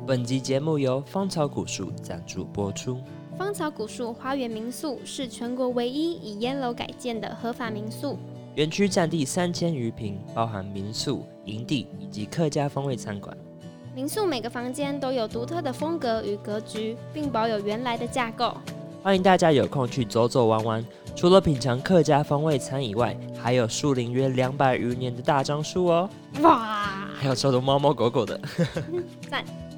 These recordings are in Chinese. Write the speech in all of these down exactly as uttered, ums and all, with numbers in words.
本集节目由芳草古树赞助播出。 芳草古树花园民宿是全国唯一以烟楼改建的合法民宿， 园区占地三千余坪，包含民宿、营地以及客家风味餐馆。 民宿每个房间都有独特的风格与格局，并保有原来的架构。 欢迎大家有空去走走玩玩。除了品尝客家风味餐以外，还有树龄约两百余年的大樟树哦。 哇！ 还有超多猫猫狗狗的。 赞！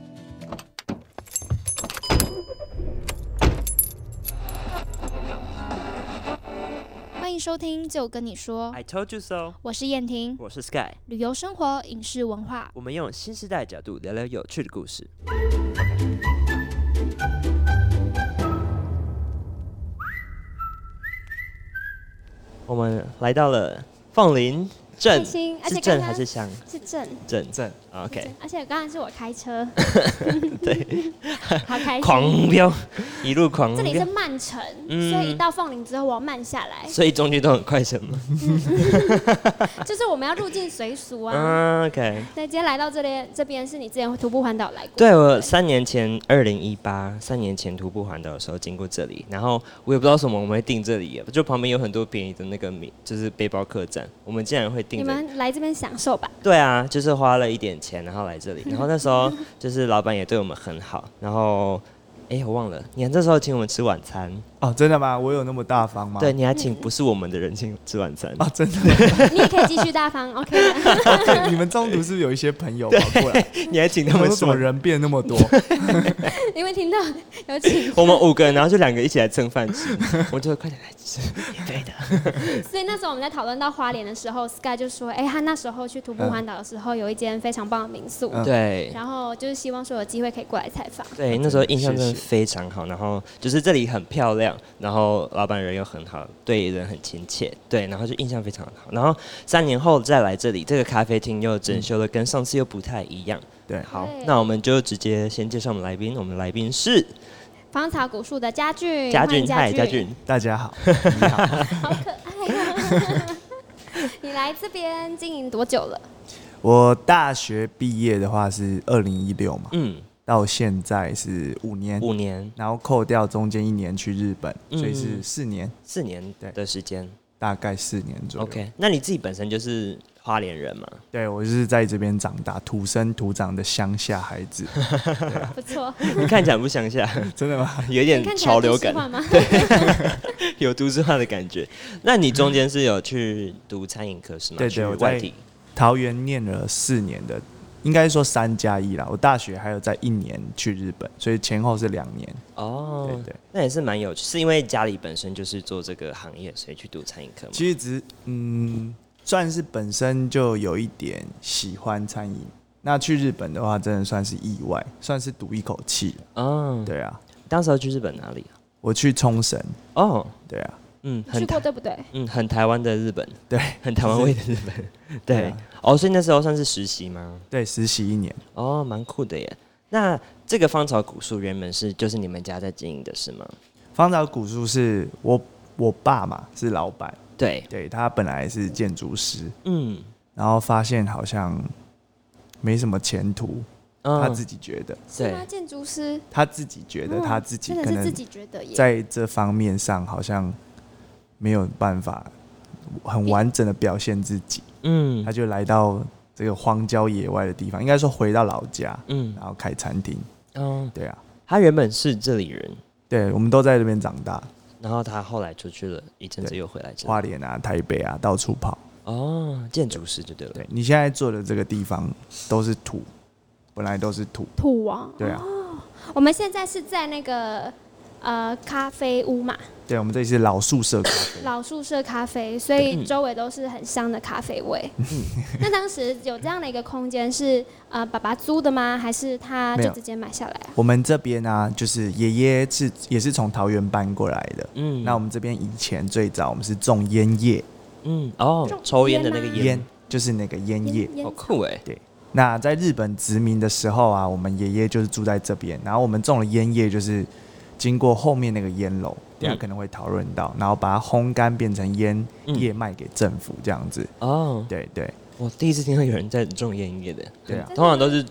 欢迎收听，就跟你说 I told you so。 我是燕婷， 我是 Sky。 旅游、生活、影视、文化， 我们用新时代角度聊聊有趣的故事。我们来到了凤林镇，是镇还是乡？ 是镇， 镇镇。OK。 而且刚才是我开车， 对， 好开心， 狂飙，一路狂飙。 这里是慢城，嗯、所以一到凤林之后我要慢下来， 所以中间都很快程吗？ 就是我们要入境随俗啊。 嗯 OK。 那今天来到这边，这边是你之前徒步环岛来过？ 对，我三年前，二零一八，三年前徒步环岛的时候经过这里，然后我也不知道为什么我们会定这里，就旁边有很多便宜的那个就是背包客栈，我们竟然会定。 你们来这边享受吧。 对啊，就是花了一点钱，然后来这里，然后那时候就是老板也对我们很好，然后哎，我忘了，你那时候请我们吃晚餐哦，真的吗？我有那么大方吗？ 对，你还请不是我们的人请吃晚餐哦，真的。 你也可以继续大方 ，OK 的。 okay, 你们中途是不是有一些朋友跑过来？ 你还请他们？ 怎么人变那么多？ 因为听到有请我们五个人，然后就两个一起来蹭饭吃，我就快点来吃，免费的。 所以那时候我们在讨论到花莲的时候 ，Sky 就说：“哎、欸，他那时候去徒步环岛的时候，有一间非常棒的民宿， 嗯、对， 然后就是希望说有机会可以过来采访。 对，那时候印象真的非常好，然后就是这里很漂亮，然后老板人又很好，对人很亲切，对，然后就印象非常好。然后三年后再来这里，这个咖啡厅又整修的跟上次又不太一样。 对， 好，那我们就直接先介绍我们来宾，我们来宾是芳草古树的家俊， 家俊，嗨，家俊， 大家好，你好， 好可爱啊！你来这边经营多久了？ 我大学毕业的话是二零一六嘛， 嗯， 到现在是五年， 五年， 然后扣掉中间一年去日本， 嗯、 所以是四年， 四年的时间， 大概四年左右。 OK， 那你自己本身就是花莲人吗？ 对，我就是在这边长大，土生土长的乡下孩子。 不错， 你看起来不乡下， 真的吗？ 有点潮流感， 对， 有都市化的感觉。那你中间是有去读餐饮科是吗？ 对对，我在桃园念了四年的，应该说三加一啦。我大学还有在一年去日本，所以前后是两年。 哦， 对对， 那也是蛮有趣，是因为家里本身就是做这个行业，所以去读餐饮科吗？ 其实只嗯。算是本身就有一点喜欢餐饮，那去日本的话，真的算是意外，算是赌一口气了。 哦， 对啊， 当时去日本哪里啊？ 我去冲绳。 哦， 对啊， 嗯，去过对不对？ 嗯，很台湾的日本， 对， 很台湾味的日本，对。对啊、哦，所以那时候算是实习吗？ 对，实习一年。 哦，蛮酷的耶。那这个芳草古树原本是就是你们家在经营的是吗？ 芳草古树是我我爸嘛，是老板。 对， 对他本来是建筑师， 嗯， 然后发现好像没什么前途，嗯、他自己觉得， 是吗？建筑师， 他自己觉得他自己可能在这方面上好像没有办法很完整的表现自己，嗯，他就来到这个荒郊野外的地方，应该说回到老家，嗯，然后开餐厅，嗯，对啊， 他原本是这里人， 对，我们都在这边长大。 然后他后来出去了一阵子，又回来这里。 花莲啊、台北啊，到处跑。 哦，建筑师就对了。 对，你现在做的这个地方都是土，本来都是土。 土啊。 对啊。 哦，我们现在是在那个呃咖啡屋嘛。 对，我们这里是老宿舍咖啡。 老宿舍咖啡，所以周围都是很香的咖啡味。嗯、那当时有这样的一个空间是呃爸爸租的吗？还是他就直接买下来、啊？ 我们这边啊，就是爷爷是也是从桃园搬过来的。嗯，那我们这边以前最早我们是种烟叶。 嗯，哦，抽烟的那个烟， 就是那个烟叶， 好酷哎。 对，那在日本殖民的时候啊，我们爷爷就是住在这边，然后我们种了烟叶，就是经过后面那个烟楼。等下可能会讨论到，然后把它烘干变成烟叶卖给政府这样子。哦，对对， 我第一次听到有人在种烟叶的。 对啊， 通常都是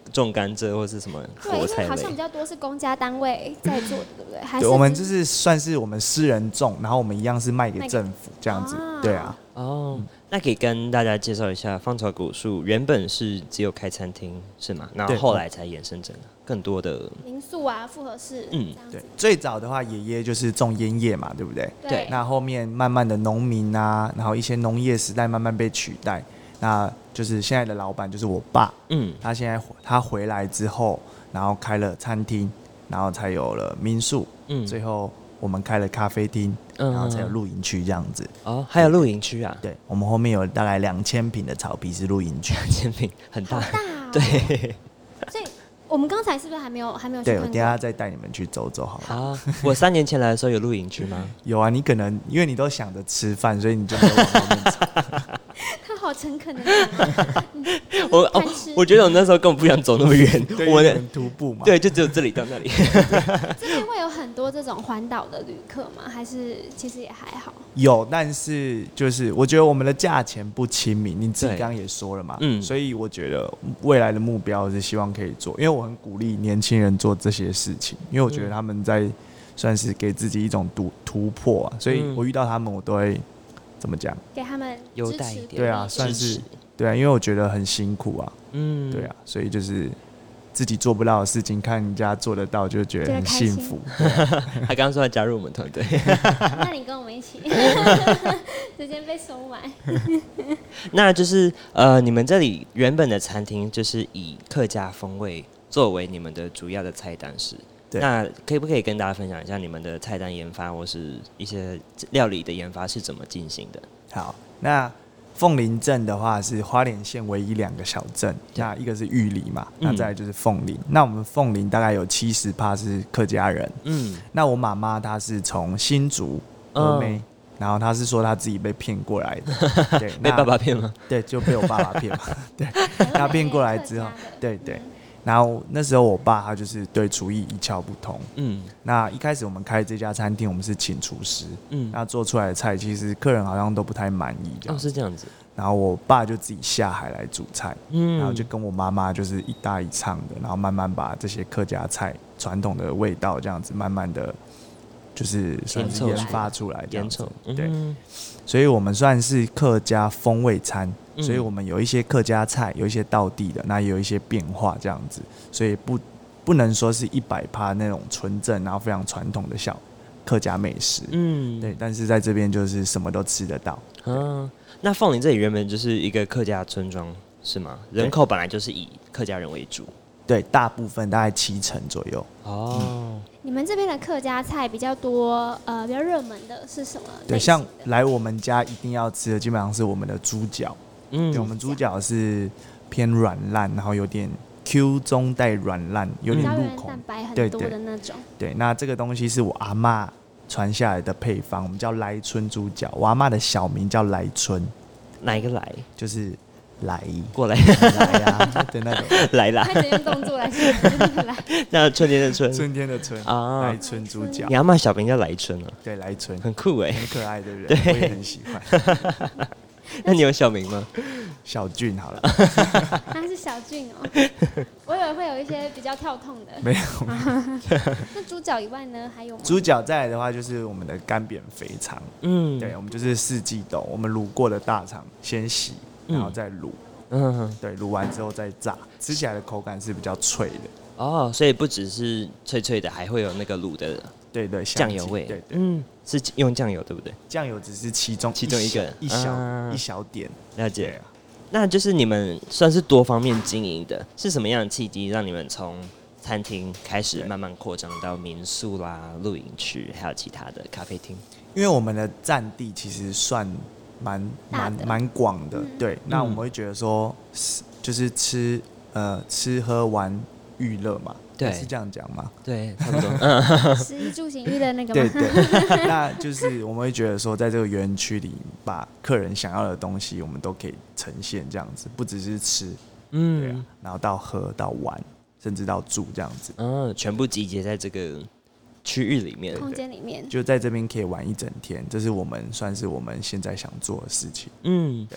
种甘蔗或是什么果菜类？ 对，因为好像比较多是公家单位在做的，对不对？还是对，我们就是算是我们私人种，然后我们一样是卖给政府这样子。啊对啊。 哦、嗯，那可以跟大家介绍一下，芳草果树原本是只有开餐厅是吗？然后后来才衍生成更多的民宿啊、复合式。嗯， 对。最早的话，爷爷就是种烟叶嘛，对不对？ 对。 那后面慢慢的农民啊，然后一些农业时代慢慢被取代。那就是现在的老板就是我爸，嗯，他现在他回来之后，然后开了餐厅，然后才有了民宿，嗯，最后我们开了咖啡厅，嗯，然后才有露营区这样子。 哦，还有露营区啊？ 对，我们后面有大概两千坪的草皮是露营区， 两千坪很大， 好大哦。 对， 所以我们刚才是不是还没有还没有去对， 看过？ 我等一下再带你们去走走好了。 好，我三年前来的时候有露营区吗？ 有啊，你可能因为你都想着吃饭，所以你就没有往后面走。 他好诚恳的讲， 我哦，我觉得我那时候根本不想走那么远， 我们徒步嘛， 对，就只有这里到那里。 这边会有很多这种环岛的旅客吗？还是其实也还好？ 有，但是就是我觉得我们的价钱不亲民，你自己刚刚也说了嘛，嗯，所以我觉得未来的目标是希望可以做，因为我很鼓励年轻人做这些事情，因为我觉得他们在算是给自己一种突突破啊，所以我遇到他们我都会。怎么讲？ 给他们优待一点， 对啊，算是对啊，因为我觉得很辛苦啊，嗯，对啊，所以就是自己做不到的事情，看人家做得到，就觉得很幸福。 他刚刚说要加入我们团队， 那你跟我们一起，时间被收买。 那就是呃，你们这里原本的餐厅就是以客家风味作为你们的主要的菜单是。那可以不可以跟大家分享一下你们的菜单研发或是一些料理的研发是怎么进行的？ 好，那凤林镇的话是花莲县唯一两个小镇，那一个是玉里嘛，那再来就是凤林。嗯、那我们凤林大概有七十趴是客家人，嗯，那我妈妈她是从新竹峨眉，然后她是说她自己被骗过来的，对， 被爸爸骗吗？ 对，就被我爸爸骗嘛，对，她骗过来之后，对对。然后那时候我爸他就是对厨艺一窍不通，嗯，那一开始我们开这家餐厅，我们是请厨师，嗯，那做出来的菜其实客人好像都不太满意，这样， 哦，是这样子。 然后我爸就自己下海来煮菜，嗯，然后就跟我妈妈就是一搭一唱的，然后慢慢把这些客家菜传统的味道这样子，慢慢的就是算是研发出来这样子，对，嗯，所以我们算是客家风味餐。所以我们有一些客家菜，有一些道地的，那也有一些变化这样子，所以不不能说是一百趴那种纯正，然后非常传统的小客家美食，嗯，对。但是在这边就是什么都吃得到。嗯， 那凤林这里原本就是一个客家村庄是吗？人口本来就是以客家人为主， 对，大部分大概七成左右。哦。 嗯，你们这边的客家菜比较多，呃，比较热门的是什么类型的？ 对，像来我们家一定要吃的，基本上是我们的猪脚。嗯，对，我们猪脚是偏软烂，然后有点 Q 中带软烂，有点入口， 蛋白很多的那种。 对，对，那这个东西是我阿嬷传下来的配方，我们叫来春猪脚。我阿嬷的小名叫来春， 哪一个来？ 就是来过来来啊的那种来啦， 开始用动作来说来。 那春天的春， 春天的春啊，来春猪脚。 你阿嬷小名叫来春啊？ 对，来春， 很酷哎， 很可爱，对不对？对，我也很喜欢。 那你有小名吗？ 小俊好了。 他是小俊哦，我以为会有一些比较跳痛的。 没有。 那猪脚以外呢，还有吗？ 猪脚再来的话就是我们的干煸肥肠，嗯，对，我们就是四季豆，我们卤过的大肠先洗，然后再卤，嗯，对，卤完之后再炸，吃起来的口感是比较脆的。 哦，所以不只是脆脆的，还会有那个卤的。 对对， 酱油味， 对对， 嗯，是用酱油对不对？ 酱油只是其中其中一个一小、啊、一小点， 了解。啊、那就是你们算是多方面经营的，是什么样的契机让你们从餐厅开始慢慢扩张到民宿啦、露营区，还有其他的咖啡厅？ 因为我们的占地其实算蛮蛮蛮广的，对。那我们会觉得说，就是吃呃吃喝玩娱乐嘛。对，是这样讲吗？ 对，差不多。 食衣住行娱乐那个吗？ 对对，那就是我们会觉得说，在这个园区里，把客人想要的东西，我们都可以呈现这样子，不只是吃，嗯，对啊，然后到喝到玩，甚至到住这样子， 嗯，全部集结在这个区域里面， 空间里面， 就在这边可以玩一整天，这是我们算是我们现在想做的事情。嗯，对。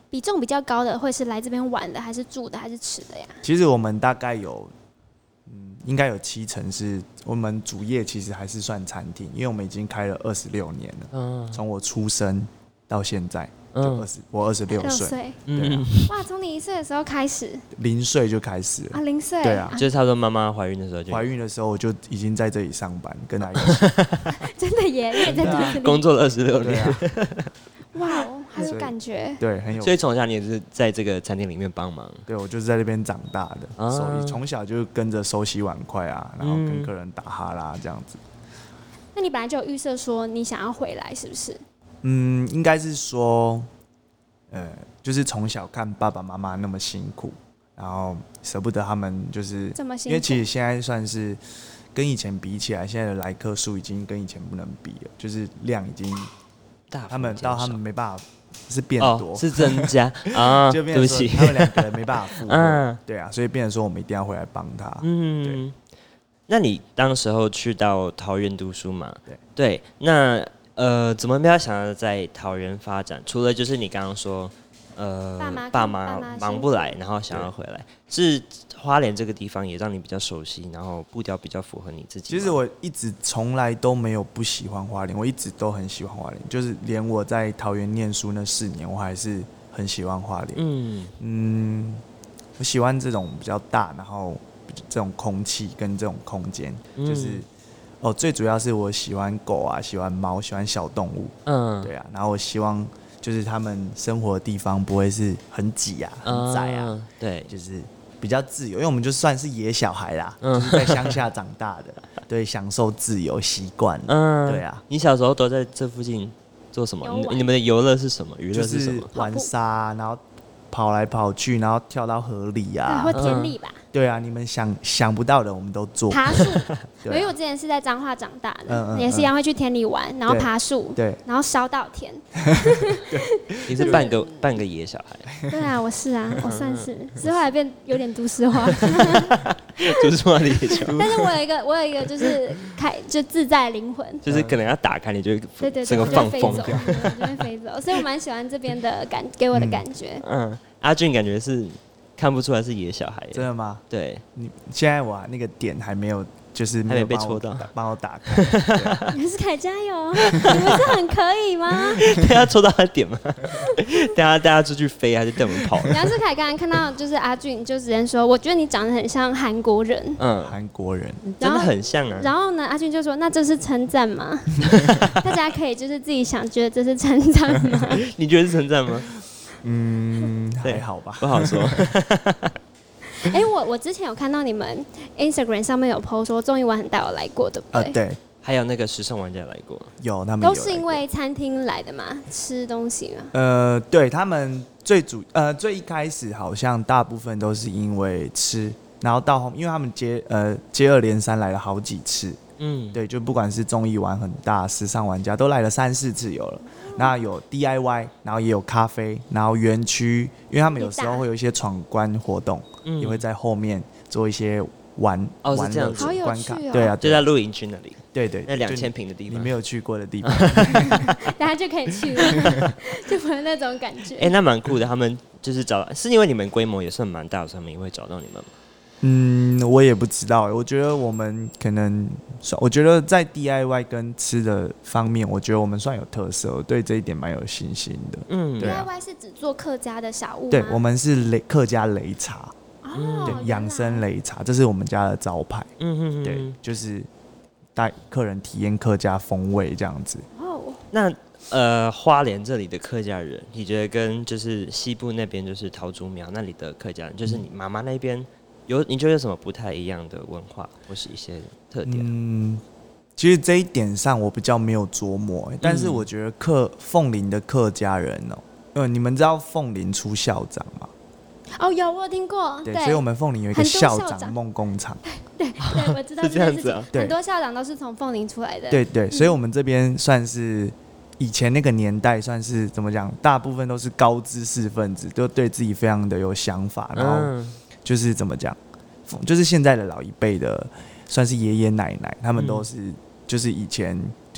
比重比较高的会是来这边玩的，还是住的，还是吃的呀？ 其实我们大概有，嗯，应该有七成是我们主业，其实还是算餐厅，因为我们已经开了二十六年了，嗯，从我出生到现在。就二十，我二十六岁，对啊， 哇，从你一岁的时候开始， 零岁就开始了啊，零岁， 对啊， 就是差不多妈妈怀孕的时候就， 怀孕的时候我就已经在这里上班，跟她一起， 真的耶，你也在这里工作了二十六年， 哇哦，还有感觉， 对，很有， 所以从小你也是在这个餐厅里面帮忙， 对，我就是在这边长大的，啊、手艺从小就跟着收洗碗筷啊，然后跟客人打哈拉这样子。 那你本来就有预设说你想要回来，是不是？ 嗯，应该是说，呃，就是从小看爸爸妈妈那么辛苦，然后舍不得他们，就是这么辛苦， 因为其实现在算是跟以前比起来，现在的来客数已经跟以前不能比了，就是量已经大，他们到他们没办法是变多， 哦、是增加啊， 就变成说他们两个人没办法负荷，对啊，所以变成说我们一定要回来帮他。嗯，对。 那你当时候去到桃园读书嘛？对，对，那。呃，怎么没有想要在桃园发展？除了就是你刚刚说，呃，爸妈忙不来，然后想要回来，是花莲这个地方也让你比较熟悉，然后步调比较符合你自己。 其实我一直从来都没有不喜欢花莲，我一直都很喜欢花莲，就是连我在桃园念书那四年，我还是很喜欢花莲。嗯嗯，我喜欢这种比较大，然后这种空气跟这种空间，嗯、就是。哦，最主要是我喜欢狗啊，喜欢猫，喜欢小动物。嗯，对啊，然后我希望就是他们生活的地方不会是很挤啊、很窄啊，嗯、对，就是比较自由，因为我们就算是野小孩啦，嗯、就是在乡下长大的，对，享受自由习惯。嗯，对啊。 你小时候都在这附近做什么？你, 你们的游乐是什么？娱乐是什么？ 就是玩沙，然后跑来跑去，然后跳到河里啊， 或田里吧。嗯对啊，你们想想不到的我们都做。 爬树，因为我之前是在彰化长大的，嗯嗯、也是一样会去田里玩，然后爬树，对，然后烧稻田。 你是半个半个野小孩。 对啊，我是啊，我算是，之后来变有点都市化。 都市化的野小孩。 但是我有一个，我有一个就是开就自在灵魂， 就是可能要打开你就会对对整个放风掉，就会飞走，所以我蛮喜欢这边的感，给我的感觉。 嗯，阿俊感觉是。看不出来是野小孩， 真的吗？ 对， 你现在我那个点还没有，就是没有被戳到， 帮我打开。 你是凯加油，你不是很可以吗？ 等下戳到他点吗？等下大家出去飞还是带我们跑？ 杨世凯刚刚看到就是阿俊，就直接说，我觉得你长得很像韩国人。 嗯，韩国人真的很像啊。 然后呢，阿俊就说，那这是称赞吗？大家可以就是自己想，觉得这是称赞吗？ 你觉得是称赞吗？ 嗯，还好吧， 不好说。 哎、欸，我我之前有看到你们 Instagram 上面有 po 说综艺玩很大有来过，对不对？ 呃，对。 还有那个时尚玩家来过， 有他们有都是因为餐厅来的嘛，吃东西嘛。 呃，对他们最主呃最一开始好像大部分都是因为吃，然后到后因为他们接呃接二连三来了好几次。嗯，对，就不管是综艺玩很大，时尚玩家都来了三四次有了。那有 D I Y， 然后也有咖啡，然后园区，因为他们有时候会有一些闯关活动，嗯、也会在后面做一些玩哦玩的关卡。 哦、 对啊， 就在露营区那里。 对对， 那两千平的地方， 你没有去过的地方， 大家就可以去了，就不会那种感觉。 哎、欸，那蛮酷的，他们就是找，是因为你们规模也算蛮大，所以他们也会找到你们吗？ 嗯，我也不知道。我觉得我们可能，我觉得在 D I Y 跟吃的方面，我觉得我们算有特色，我对这一点蛮有信心的。嗯， 对啊、D I Y 是只做客家的小物吗？ 对，我们是雷客家擂茶，哦、对，养生擂茶，这是我们家的招牌。嗯嗯对，就是带客人体验客家风味这样子。 哦， 那呃，花莲这里的客家人，你觉得跟就是西部那边就是桃竹苗那里的客家人，就是你妈妈那边？有你觉得有什么不太一样的文化或是一些特点？嗯， 其实这一点上我比较没有琢磨，但是我觉得客凤林的客家人哦、喔，呃，你们知道凤林出校长吗？ 哦，有我有听过。 对，所以我们凤林有一个校长梦工厂。 对对，我知道是这样子啊。 很多校长都是从凤林出来的。 对对，所以我们这边算是以前那个年代，算是怎么讲？大部分都是高知识分子，都对自己非常的有想法，然后。嗯就是怎么讲，就是现在的老一辈的，算是爷爷奶奶，他们都是、嗯、就是以前就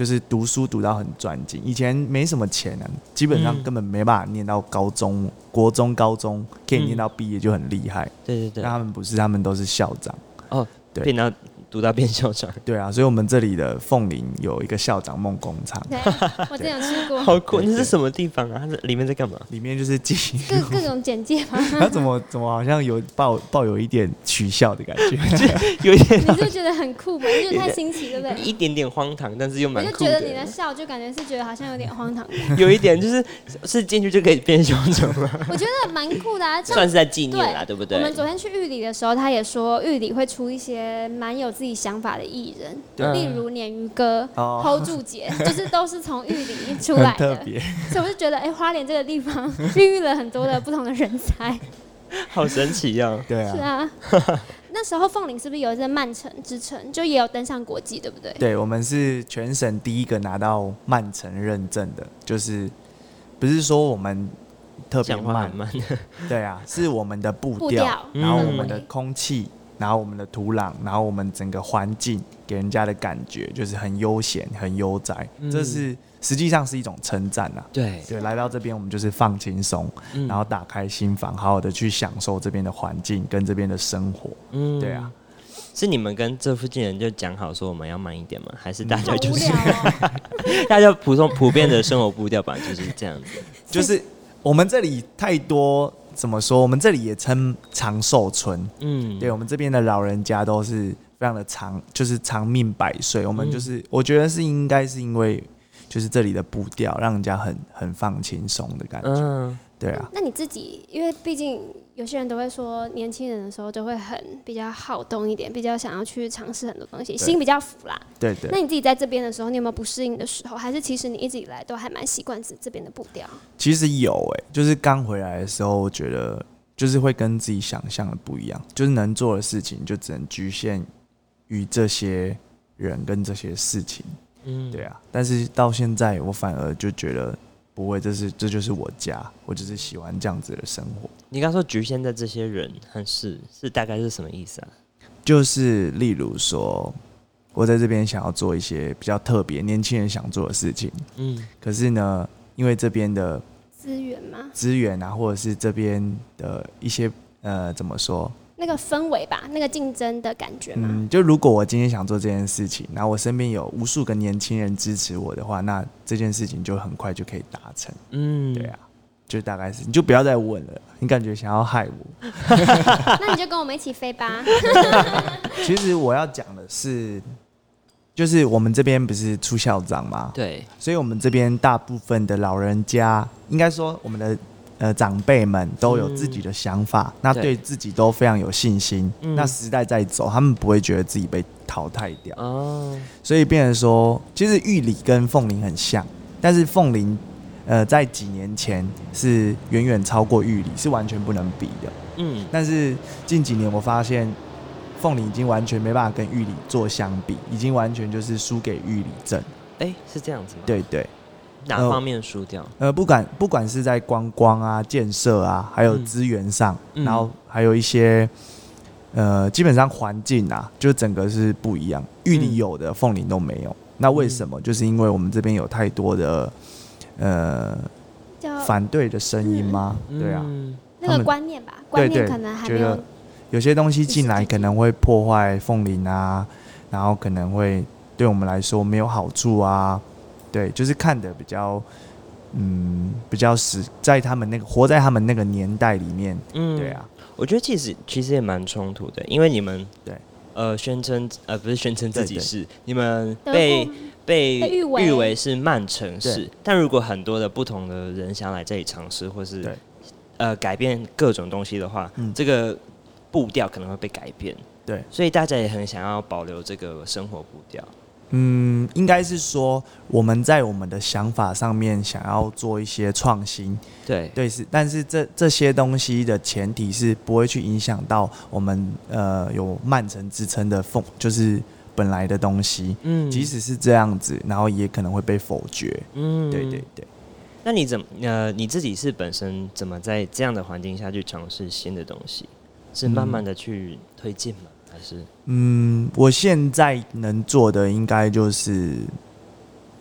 就是读书读到很专精。以前没什么钱啊，基本上根本没办法念到高中、嗯、国中、高中可以念到毕业就很厉害。 对对对， 但他们不是，他们都是校长。 哦，对，变到读到变校长。 对啊，所以我们这里的凤林有一个校长梦工厂。 对，我之前有去过。 好酷！那是什么地方啊？它里面在干嘛？ 里面就是记各各种简介嘛。 他怎么怎么好像有抱抱有一点取笑的感觉， 有一点。 你就觉得很酷嘛？你觉得太新奇，对不对？ 一点点荒唐，但是又蛮酷的。 我就觉得你的笑，就感觉是觉得好像有点荒唐。 有一点就是是进去就可以变校长了。 我觉得蛮酷的啊， 算是在纪念啦，对不对？ 我们昨天去玉里的时候，他也说玉里会出一些蛮有自己想法的艺人，例如鲶鱼哥、hold 住姐，就是都是从玉里出来的。特别，所以我就觉得，哎、欸，花莲这个地方孕育了很多的不同的人才， 好神奇呀、啊！ 对啊， 是啊。那时候凤林是不是有一个慢城之称，就也有登上国际，对不对？ 对，我们是全省第一个拿到慢城认证的，就是不是说我们特别慢， 慢对啊，是我们的步调，然后我们的空气。然后我们的土壤，然后我们整个环境给人家的感觉就是很悠闲、很悠哉，嗯、这是实际上是一种称赞啊。 对对，来到这边我们就是放轻松，嗯、然后打开心房，好好的去享受这边的环境跟这边的生活。嗯，对啊。 是你们跟这附近人就讲好说我们要慢一点吗？还是大家就是、 哦、 大家普通普遍的生活步调吧，就是这样子。 就是我们这里太多。怎么说？我们这里也称长寿村，嗯，对，我们这边的老人家都是非常的长，就是长命百岁。我们就是，嗯、我觉得是应该是因为，就是这里的步调让人家很很放轻松的感觉，嗯，对啊。 那你自己，因为毕竟有些人都会说，年轻人的时候就会很比较好动一点，比较想要去尝试很多东西，心比较浮啦。 对 对, 對。 那你自己在这边的时候，你有没有不适应的时候？还是其实你一直以来都还蛮习惯这边的步调？ 其实有哎、欸，就是刚回来的时候，我觉得就是会跟自己想象的不一样，就是能做的事情就只能局限于这些人跟这些事情。嗯，对啊。但是到现在，我反而就觉得。不会，这是这就是我家，我就是喜欢这样子的生活。 你刚说局限在这些人和事，是大概是什么意思啊？ 就是例如说，我在这边想要做一些比较特别、年轻人想做的事情，嗯，可是呢，因为这边的资源吗？ 资源啊，或者是这边的一些呃，怎么说？ 那个氛围吧，那个竞争的感觉嘛。 嗯，就如果我今天想做这件事情，然后我身边有无数个年轻人支持我的话，那这件事情就很快就可以达成。嗯，对啊，就大概是，你就不要再问了，你感觉想要害我， 那你就跟我们一起飞吧。 其实我要讲的是，就是我们这边不是出校长吗？ 对， 所以我们这边大部分的老人家，应该说我们的。呃，长辈们都有自己的想法，嗯、那对自己都非常有信心。嗯、那时代在走，他们不会觉得自己被淘汰掉。哦，所以变成说，其实玉里跟凤林很像，但是凤林，呃，在几年前是远远超过玉里，是完全不能比的。嗯，但是近几年我发现，凤林已经完全没办法跟玉里做相比，已经完全就是输给玉里镇。 哎、欸，是这样子吗？ 对对。 哪方面输掉？ 呃，不管不管是在观光啊、建设啊，还有资源上，嗯、然后还有一些呃，基本上环境啊，就整个是不一样。玉里有的，凤林都没有。那为什么？嗯、就是因为我们这边有太多的呃反对的声音吗？嗯、对啊， 那个观念吧，观念可能还没有。 觉得有些东西进来可能会破坏凤林啊，然后可能会对我们来说没有好处啊。对，就是看的比较，嗯，比较实，在他们那个活在他们那个年代里面，嗯，对啊， 我觉得其实其实也蛮冲突的，因为你们对， 呃，宣称呃不是宣称自己是，對對你们被被誉为, 為是慢城市，但如果很多的不同的人想来这里尝试，或是呃改变各种东西的话，嗯、这个步调可能会被改变， 对， 所以大家也很想要保留这个生活步调。 嗯，应该是说我们在我们的想法上面想要做一些创新， 对对是，但是这这些东西的前提是不会去影响到我们呃有慢城之称的凤，就是本来的东西，嗯，即使是这样子，然后也可能会被否决，嗯，对对对。 那你怎么呃你自己是本身怎么在这样的环境下去尝试新的东西？是慢慢的去推进吗？还是嗯，我现在能做的应该就是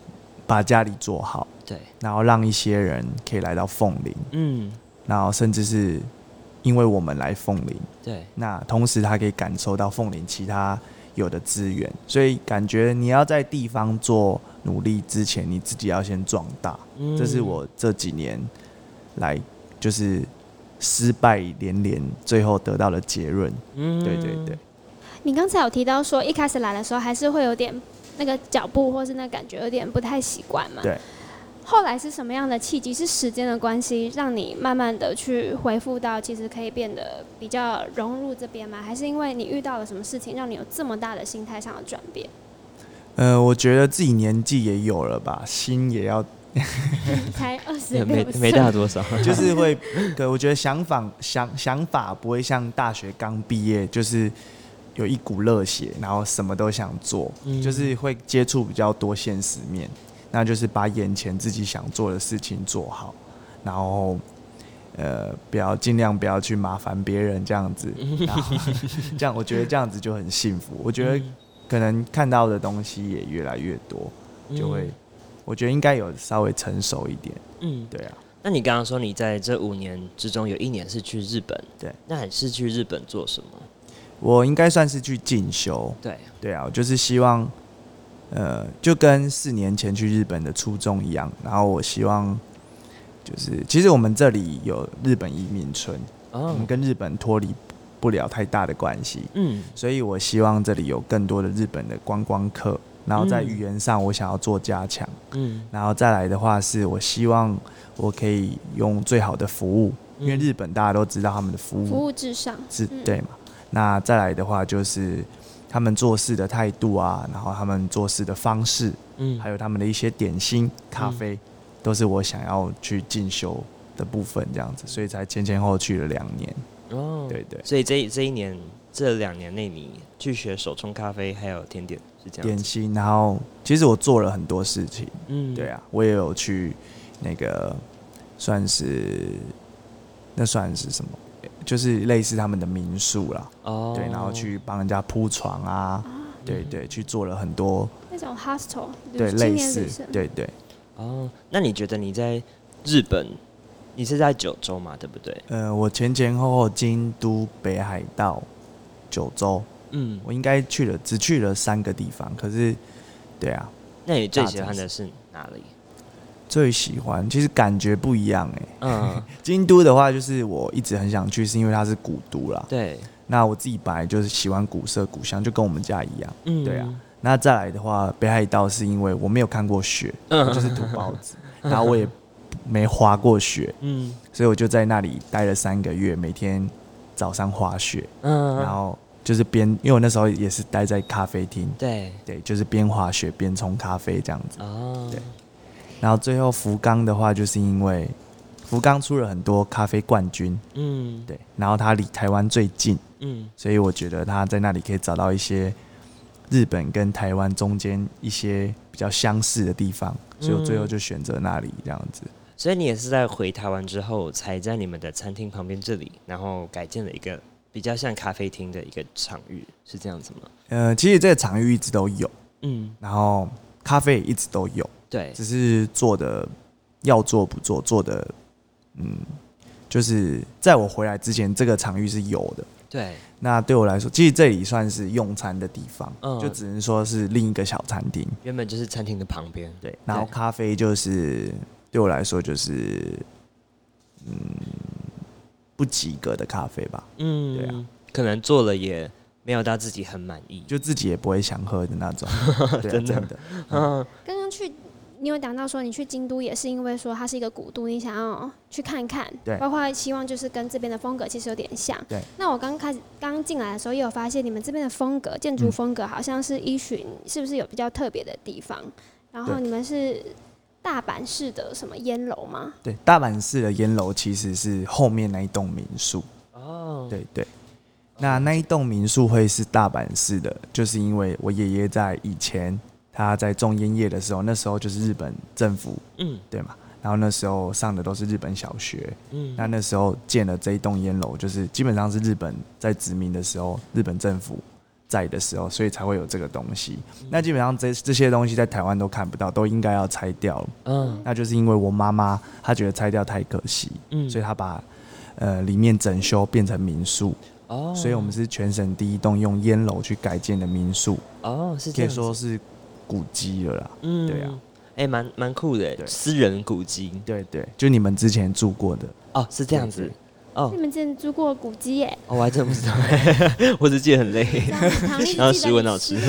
把家里做好， 对， 然后让一些人可以来到凤林，嗯，然后甚至是因为我们来凤林， 对， 那同时他可以感受到凤林其他有的资源，所以感觉你要在地方做努力之前，你自己要先壮大，嗯，这是我这几年来就是失败连连，最后得到的结论，嗯，对对对。 你刚才有提到说，一开始来的时候还是会有点那个脚步或是那感觉有点不太习惯嘛？ 对。 后来是什么样的契机？是时间的关系，让你慢慢的去恢复到其实可以变得比较融入这边吗？还是因为你遇到了什么事情，让你有这么大的心态上的转变？ 呃，我觉得自己年纪也有了吧，心也要才二十没没大多少， 就是会，我觉得想法想想法不会像大学刚毕业，就是有一股热血，然后什么都想做，嗯，就是会接触比较多现实面，那就是把眼前自己想做的事情做好，然后呃，不要尽量不要去麻烦别人这样子，然后这样我觉得这样子就很幸福。我觉得可能看到的东西也越来越多，就会。我觉得应该有稍微成熟一点，嗯，对啊。 那你刚刚说你在这五年之中有一年是去日本， 对， 那你是去日本做什么？ 我应该算是去进修， 对， 对啊，我就是希望，呃，就跟四年前去日本的初衷一样，然后我希望，就是其实我们这里有日本移民村，哦，我们跟日本脱离不了太大的关系，嗯，所以我希望这里有更多的日本的观光客。然后在语言上我想要做加强，嗯，然后再来的话是我希望我可以用最好的服务，因为日本大家都知道他们的服务服务至上是，对嘛？那再来的话就是他们做事的态度啊，然后他们做事的方式，嗯，还有他们的一些点心、咖啡，嗯，都是我想要去进修的部分，这样子，所以才前前后去了两年。哦，对对， 所以这这一年。这两年内，你去学手冲咖啡，还有甜点，是这样子。 点心，然后其实我做了很多事情，嗯，对啊，我也有去那个算是那算是什么，就是类似他们的民宿啦，哦，对，然后去帮人家铺床啊，哦，对对，去做了很多那种 hostel， 对，类似，对对。 哦，那你觉得你在日本？你是在九州嘛，对不对？ 呃，我前前后后京都、北海道。九州，嗯，我应该去了，只去了三个地方。可是，对啊， 那你最喜欢的是哪里？ 最喜欢，其实感觉不一样哎。嗯，京都的话，就是我一直很想去，是因为它是古都啦。 对。 那我自己本来就是喜欢古色古香，就跟我们家一样。嗯，对啊。那再来的话，北海道是因为我没有看过雪，嗯，我就是土包子，然后我也没滑过雪，嗯，所以我就在那里待了三个月，每天。早上滑雪，嗯，然后就是边，因为我那时候也是待在咖啡厅， 对对，就是边滑雪边冲咖啡这样子，哦，对。然后最后福冈的话，就是因为福冈出了很多咖啡冠军，嗯，对，然后它离台湾最近，嗯，所以我觉得他在那里可以找到一些日本跟台湾中间一些比较相似的地方，所以我最后就选择那里这样子。 所以你也是在回台湾之后，才在你们的餐厅旁边这里，然后改建了一个比较像咖啡厅的一个场域，是这样子吗？ 呃，其实这个场域一直都有，嗯，然后咖啡也一直都有， 对， 只是做的要做不做，做的，嗯，就是在我回来之前，这个场域是有的， 对。 那对我来说，其实这里算是用餐的地方，嗯，就只能说是另一个小餐厅， 原本就是餐厅的旁边， 对。然后咖啡就是。对我来说就是，嗯，不及格的咖啡吧。嗯，对啊， 可能做了也没有到自己很满意， 就自己也不会想喝的那种。对啊，真的。 嗯，刚刚去，你有讲到说你去京都也是因为说它是一个古都，你想要去看看， 对， 包括希望就是跟这边的风格其实有点像。 对。 那我刚开始刚进来的时候，也有发现你们这边的风格，建筑风格好像是依循，是不是有比较特别的地方？然后你们是。大阪市的什么烟楼吗？ 对，大阪市的烟楼其实是后面那一栋民宿。哦，对对，那那一栋民宿会是大阪市的，就是因为我爷爷在以前他在种烟叶的时候，那时候就是日本政府，嗯，对嘛，然后那时候上的都是日本小学，嗯，那那时候建了这一栋烟楼，就是基本上是日本在殖民的时候，日本政府在的时候，所以才会有这个东西。那基本上这这些东西在台湾都看不到，都应该要拆掉了。嗯，那就是因为我妈妈她觉得拆掉太可惜，嗯，所以她把呃里面整修变成民宿。哦，所以我们是全省第一栋用烟楼去改建的民宿。哦，是这样子，可以说是古迹了啦。嗯，对啊。 哎、欸，蛮蛮酷的，私人古迹。 对对，就你们之前住过的。 哦，是这样子。 哦，你们之前住过古迹耶？ 哦，我还真不知道，我只记得很累，然后食物很好吃。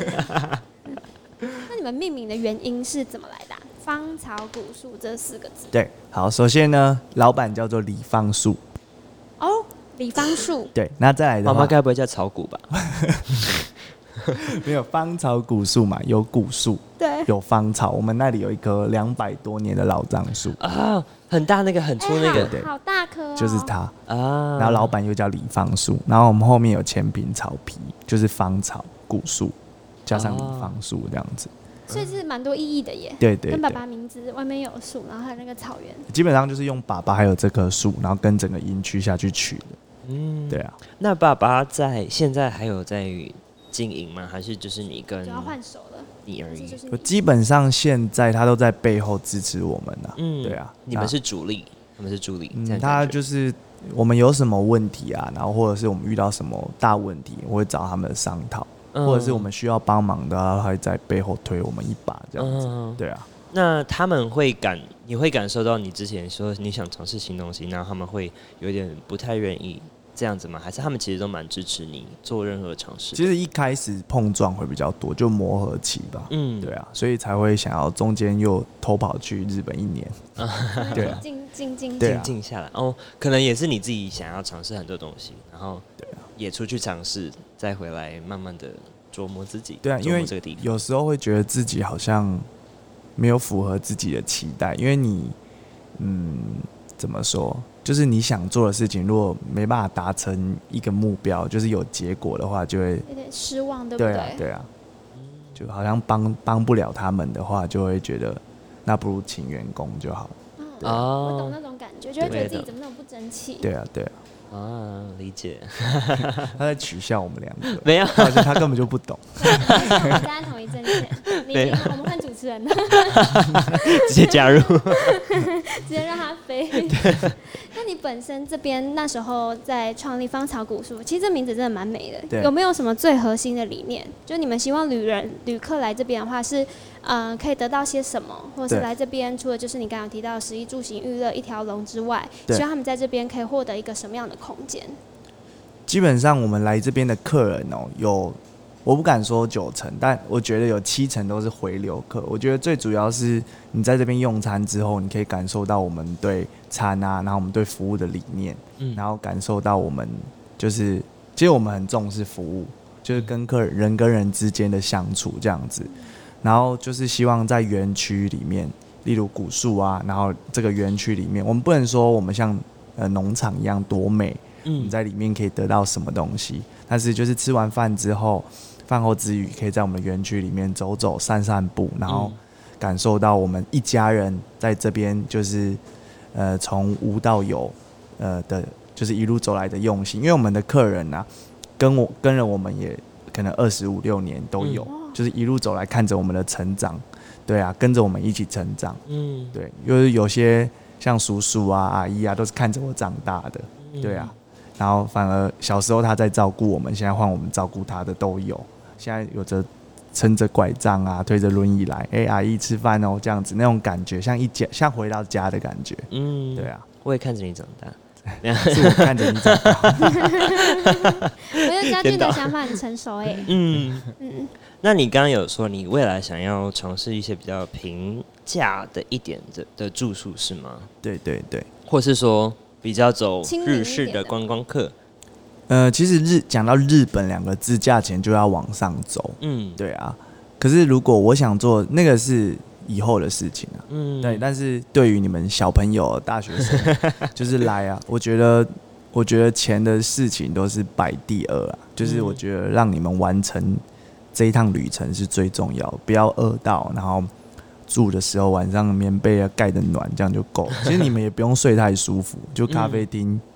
那你们命名的原因是怎么来的、啊？芳草古树这四个字。 对，好，首先呢，老板叫做李芳树。 哦，李芳树。 对，那再来的话， 妈妈该不会叫草古吧？ 没有芳草古树嘛，有古树， 对， 有芳草。我们那里有一棵两百多年的老樟树啊，很大那个，很粗那个， 欸、好, 好大棵、哦， 就是它啊。然后老板又叫李芳树，然后我们后面有千品草皮，就是芳草古树加上李芳树这样子， 所以是蛮多意义的耶。 对 对, 对， 跟爸爸名字外面有树，然后还有那个草原， 基本上就是用爸爸还有这棵树，然后跟整个营区下去取的。嗯，对啊。 那爸爸在现在还有在经营吗？还是就是你跟就要换手了？ 你而已。 基本上现在他都在背后支持我们啊。嗯，对啊。 你们是主力，他们是助理。 嗯，他就是我们有什么问题啊，然后或者是我们遇到什么大问题，我会找他们商讨，嗯、或者是我们需要帮忙的，他会在背后推我们一把这样子。嗯、对啊。 那他们会感，你会感受到你之前说你想尝试新东西，然后他们会有点不太愿意。这样子吗？还是他们其实都蛮支持你做任何尝试？ 其实一开始碰撞会比较多，就磨合期吧。嗯，对啊，所以才会想要中间又偷跑去日本一年。对啊， 静静静静静下来。哦，可能也是你自己想要尝试很多东西，然后对啊，也出去尝试，再回来慢慢的琢磨自己。 对啊，因为有时候会觉得自己好像没有符合自己的期待，因为你嗯怎么说？就是你想做的事情，如果没办法达成一个目标，就是有结果的话，就会有点失望，对不对？ 对啊，对啊，就好像帮帮不了他们的话，就会觉得那不如请员工就好。 嗯、哦，我懂那种感觉，就会觉得自己怎么那么不争气。 对啊，对啊。 啊，理解。 他在取笑我们两个， 没有， 而且他根本就不懂。 我们家同一阵线，你我们换主持人了， 直接加入， 直接让他飞。那你本身这边那时候在创立芳草古树，其实这名字真的蛮美的。有没有什么最核心的理念？就你们希望旅人、旅客来这边的话是，呃，可以得到些什么，或者是来这边除了就是你刚刚提到的食衣住行娱乐一条龙之外，希望他们在这边可以获得一个什么样的空间？ 基本上我们来这边的客人哦，有我不敢说九成，但我觉得有七成都是回流客。我觉得最主要是你在这边用餐之后，你可以感受到我们对餐啊，然后我们对服务的理念，嗯，然后感受到我们就是其实我们很重视服务，就是跟客人人跟人之间的相处这样子。然后就是希望在园区里面，例如古树啊，然后这个园区里面，我们不能说我们像呃农场一样多美。嗯，你在里面可以得到什么东西？但是就是吃完饭之后，饭后之余，可以在我们的园区里面走走、散散步，然后感受到我们一家人在这边就是呃从无到有呃的，就是一路走来的用心。因为我们的客人啊，跟我跟了我们也可能二十五六年都有，嗯、就是一路走来看着我们的成长，对啊，跟着我们一起成长。嗯，对，因为有些像叔叔啊、阿姨啊，都是看着我长大的，对啊。然后反而小时候他在照顾我们，现在换我们照顾他的都有。现在有着撑着拐杖啊，推着轮椅来，哎、欸，阿姨吃饭哦，这样子那种感觉，像一家像回到家的感觉。嗯，对啊， 我也看着你长大， 是我看着你长大。 我觉得家俊的想法很成熟哎、欸。嗯嗯，那你刚刚有说你未来想要尝试一些比较平价的一点 的, 的住宿是吗？ 对对对， 或是说。比较走日式的观光客， 呃，其实日讲到日本两个字，价钱就要往上走，嗯，对啊。可是如果我想做那个是以后的事情啊，嗯，对。但是对于你们小朋友、大学生，就是来啊，我觉得，我觉得钱的事情都是摆第二啊，就是我觉得让你们完成这一趟旅程是最重要，不要饿到，然后。住的时候晚上棉被要盖得暖，这样就够了。其实你们也不用睡太舒服，就咖啡厅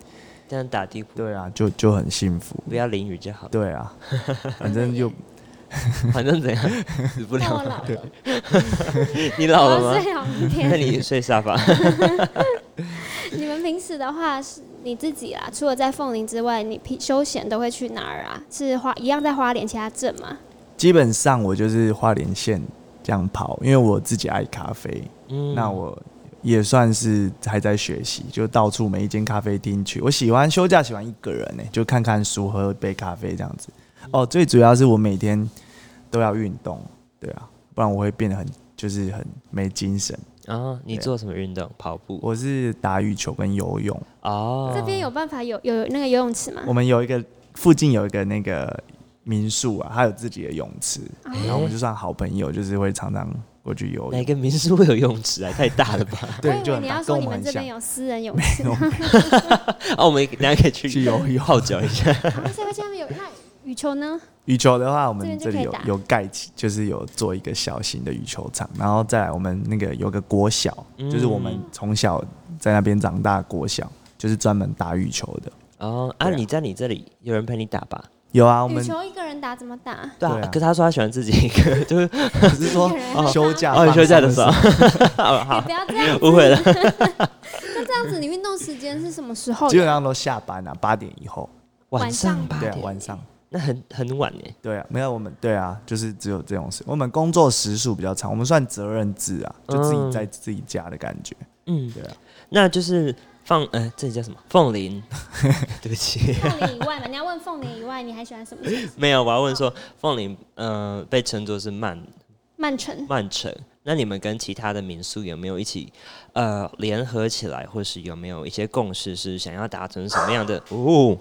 这样打地铺。 对啊，就就很幸福。 不要淋雨就好。 对啊，反正就反正怎样死不了。 我老了， 你老了吗？ 我睡好明天。 那你睡沙发。 你们平时的话是你自己啦，除了在凤林之外，你休闲都会去哪儿啊？是花一样在花莲其他镇吗？ 基本上我就是花莲县这样跑，因为我自己爱咖啡，嗯，那我也算是还在学习，就到处每一间咖啡厅去。我喜欢休假，喜欢一个人呢、欸，就看看书，喝一杯咖啡这样子。哦，最主要是我每天都要运动，对啊，不然我会变得很就是很没精神。 哦，你做什么运动？跑步？ 我是打羽球跟游泳。 哦， 这边有办法有有那个游泳池吗？ 我们有一个附近有一个那个民宿啊，它有自己的泳池，哦、然后我们就算好朋友，就是会常常过去游泳。 哪个民宿会有泳池啊？太大了吧？ 对，就很大。 你要说你们这边有私人泳池。 哦，我们等一下可以去去游泳泡脚一下。 啊，所以这边有那羽球呢？ 羽球的话，我们这里有有盖起，就是有做一个小型的羽球场，然后再来我们那个有个国小，嗯、就是我们从小在那边长大的国小，就是专门打羽球的。 哦，啊，啊你在你这里有人陪你打吧？ 有啊，我们羽球一个人打怎么打？ 对啊，可是他说他喜欢自己一个，就是不是说休假哦，休假的时候， 你不要这样， 误会了。 那这样子，你运动时间是什么时候？ 基本上都下班啊，八点以后。 晚上八点，对啊，晚上。 那很很晚耶。 对啊，没有我们对啊，就是只有这种事。我们工作时数比较长，我们算责任制啊，就自己在自己家的感觉。嗯，对啊。 那就是放呃，这里叫什么？凤林。对不起。 凤林以外嘛，你要问凤林以外，你还喜欢什么？ 没有，我要问说凤林呃被称作是慢慢城。 慢城。那你们跟其他的民宿有没有一起呃联合起来，或是有没有一些共识，是想要达成什么样的？哦，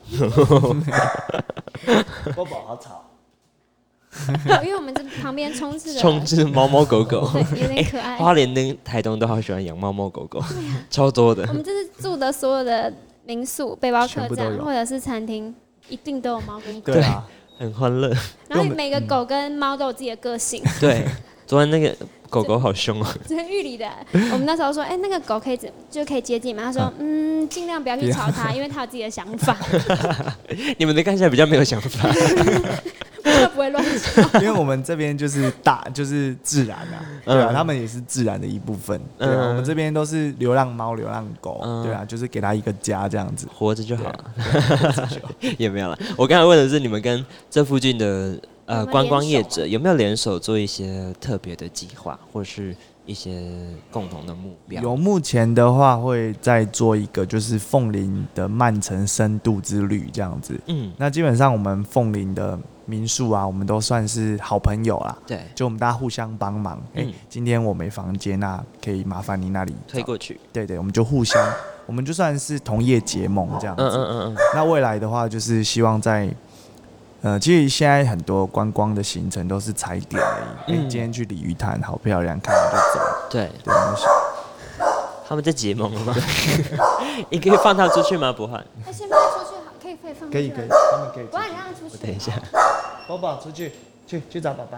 波波好吵， 因为我们这旁边充斥着充斥猫猫狗狗， 对，有点可爱。 花莲跟台东都好喜欢养猫猫狗狗，超多的。 我们这是住的所有的民宿、背包客栈或者是餐厅，一定都有猫跟狗， 对啊， 很欢乐。 然后每个狗跟猫都有自己的个性。 对，昨天那个狗狗好凶哦。 这是玉里的，我们那时候说，哎、欸，那个狗可以就可以接近吗？他说，嗯，尽量不要去吵它，因为它有自己的想法。 你们的看起来比较没有想法。 它不会乱叫。 因为我们这边就是大，就是自然啊，对啊，他们也是自然的一部分。对啊，我们这边都是流浪猫、流浪狗，对啊，就是给它一个家这样子， 活着就好了。也没有了。我刚才问的是你们跟这附近的。呃，观光业者有没有联手做一些特别的计划，或是一些共同的目标？ 有，目前的话会再做一个，就是凤林的慢城深度之旅这样子。嗯，那基本上我们凤林的民宿啊，我们都算是好朋友啦。 对，就我们大家互相帮忙。哎、嗯欸，今天我没房间，那可以麻烦你那里推过去。 对对，我们就互相，我们就算是同业结盟这样子。嗯嗯嗯嗯。那未来的话，就是希望在。呃，其实现在很多观光的行程都是踩点而已。嗯、今天去鲤鱼潭，好漂亮，看完就走。 对对， 他们在结盟了吗？你可以放他出去吗？不换。 他先放他出去，好，可以可以放。 可以可以，他们可以。 不然你让他出去。 等一下， 宝宝出去，去去找爸爸。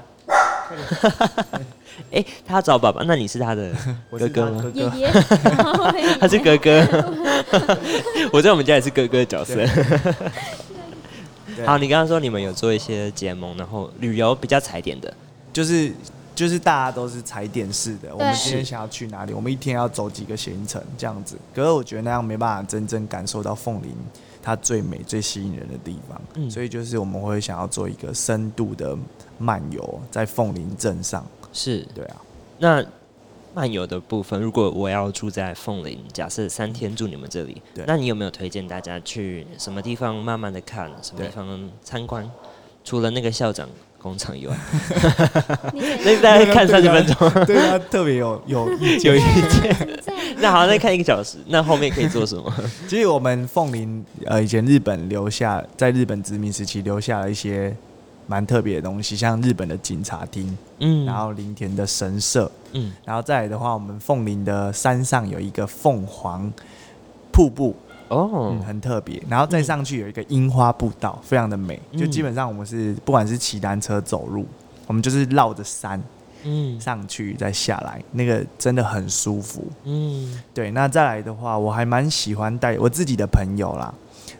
哎、欸，他要找爸爸，那你是他的哥哥吗？ 爷爷， 他是哥哥。我在我们家也是哥哥的角色。好，你刚刚说你们有做一些结盟，然后旅游比较踩点的， 就是就是大家都是踩点式的。我们今天想要去哪里，我们一天要走几个行程这样子。可是我觉得那样没办法真正感受到凤林它最美、最吸引人的地方。嗯，所以就是我们会想要做一个深度的漫游，在凤林镇上。 是， 对啊。 那漫游的部分，如果我要住在凤林，假设三天住你们这里，那你有没有推荐大家去什么地方慢慢的看，什么地方参观？除了那个校长工厂以外，那大概看三十分钟， 对他特别有有意有意见。那好，那看一个小时，那后面可以做什么？ 其实我们凤林呃，以前日本留下在日本殖民时期留下了一些。蛮特别的东西，像日本的警察厅，嗯，然后林田的神社，嗯，然后再来的话，我们凤林的山上有一个凤凰瀑布，哦、嗯，很特别，然后再上去有一个樱花步道，非常的美，嗯、就基本上我们是不管是骑单车走路，我们就是绕着山，嗯，上去再下来，那个真的很舒服，嗯，对，那再来的话，我还蛮喜欢带我自己的朋友啦。